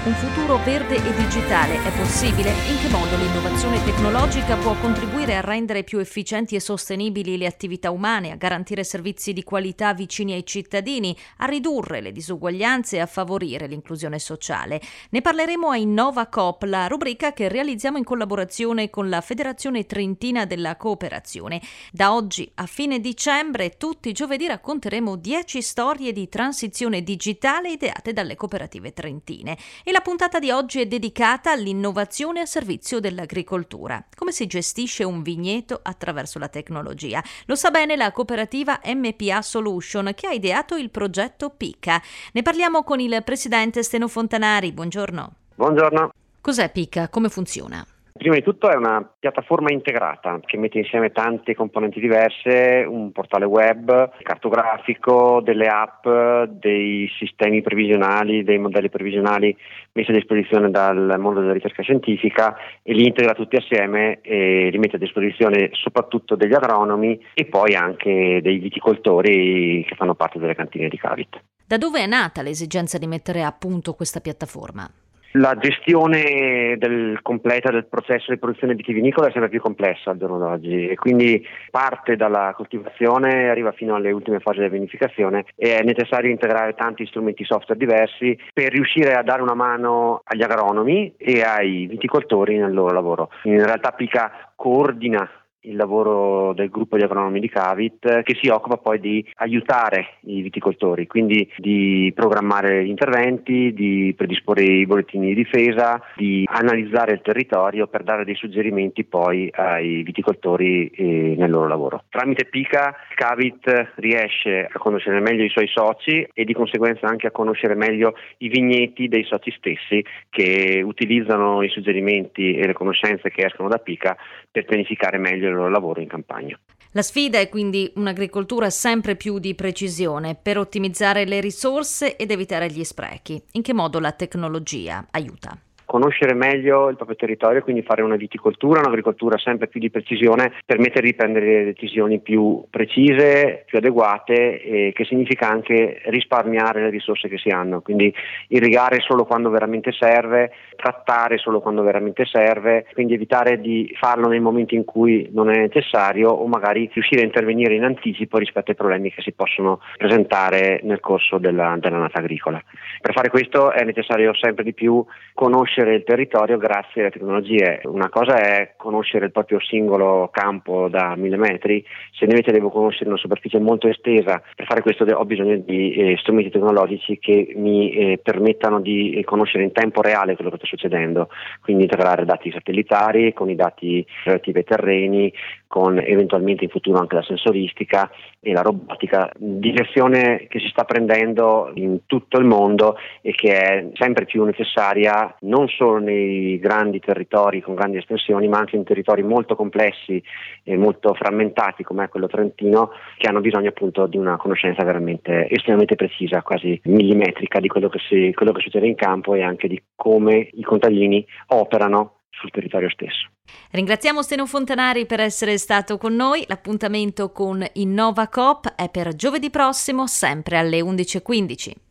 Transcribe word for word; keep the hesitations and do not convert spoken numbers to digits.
Un futuro verde e digitale è possibile? In che modo l'innovazione tecnologica può contribuire a rendere più efficienti e sostenibili le attività umane, a garantire servizi di qualità vicini ai cittadini, a ridurre le disuguaglianze e a favorire l'inclusione sociale? Ne parleremo a InnovaCoop, la rubrica che realizziamo in collaborazione con la Federazione Trentina della Cooperazione. Da oggi a fine dicembre, tutti i giovedì racconteremo dieci storie di transizione digitale ideate dalle cooperative trentine. E la puntata di oggi è dedicata all'innovazione a servizio dell'agricoltura. Come si gestisce un vigneto attraverso la tecnologia? Lo sa bene la cooperativa M P A Solution, che ha ideato il progetto Pica. Ne parliamo con il presidente Steno Fontanari. Buongiorno. Buongiorno. Cos'è Pica? Come funziona? Prima di tutto è una piattaforma integrata che mette insieme tante componenti diverse, un portale web, cartografico, delle app, dei sistemi previsionali, dei modelli previsionali messi a disposizione dal mondo della ricerca scientifica e li integra tutti assieme e li mette a disposizione soprattutto degli agronomi e poi anche dei viticoltori che fanno parte delle cantine di Cavit. Da dove è nata l'esigenza di mettere a punto questa piattaforma? La gestione del completa del processo di produzione vitivinicola è sempre più complessa al giorno d'oggi e quindi parte dalla coltivazione e arriva fino alle ultime fasi della vinificazione e è necessario integrare tanti strumenti software diversi per riuscire a dare una mano agli agronomi e ai viticoltori nel loro lavoro. In realtà Pica coordina il lavoro del gruppo di agronomi di Cavit che si occupa poi di aiutare i viticoltori, quindi di programmare gli interventi, di predisporre i bollettini di difesa, di analizzare il territorio per dare dei suggerimenti poi ai viticoltori eh, nel loro lavoro. Tramite Pica Cavit riesce a conoscere meglio i suoi soci e di conseguenza anche a conoscere meglio i vigneti dei soci stessi che utilizzano i suggerimenti e le conoscenze che escono da Pica per pianificare meglio il loro lavoro in campagna. La sfida è quindi un'agricoltura sempre più di precisione per ottimizzare le risorse ed evitare gli sprechi. In che modo la tecnologia aiuta? Conoscere meglio il proprio territorio, quindi fare una viticoltura, un'agricoltura sempre più di precisione, permette di prendere decisioni più precise, più adeguate, e che significa anche risparmiare le risorse che si hanno, quindi irrigare solo quando veramente serve, trattare solo quando veramente serve, quindi evitare di farlo nei momenti in cui non è necessario o magari riuscire a intervenire in anticipo rispetto ai problemi che si possono presentare nel corso della, dell'annata agricola. Per fare questo è necessario sempre di più conoscere il territorio grazie alle tecnologie. Una cosa è conoscere il proprio singolo campo da mille metri, se invece devo conoscere una superficie molto estesa, per fare questo ho bisogno di eh, strumenti tecnologici che mi eh, permettano di eh, conoscere in tempo reale quello che sta succedendo, quindi integrare dati satellitari con i dati relativi ai terreni, con eventualmente in futuro anche la sensoristica e la robotica, direzione che si sta prendendo in tutto il mondo e che è sempre più necessaria non solo nei grandi territori con grandi estensioni, ma anche in territori molto complessi e molto frammentati come è quello trentino, che hanno bisogno appunto di una conoscenza veramente estremamente precisa, quasi millimetrica di quello che, si, quello che succede in campo e anche di come i contadini operano sul territorio stesso. Ringraziamo Steno Fontanari per essere stato con noi. L'appuntamento con InnovaCoop è per giovedì prossimo, sempre alle undici e quindici.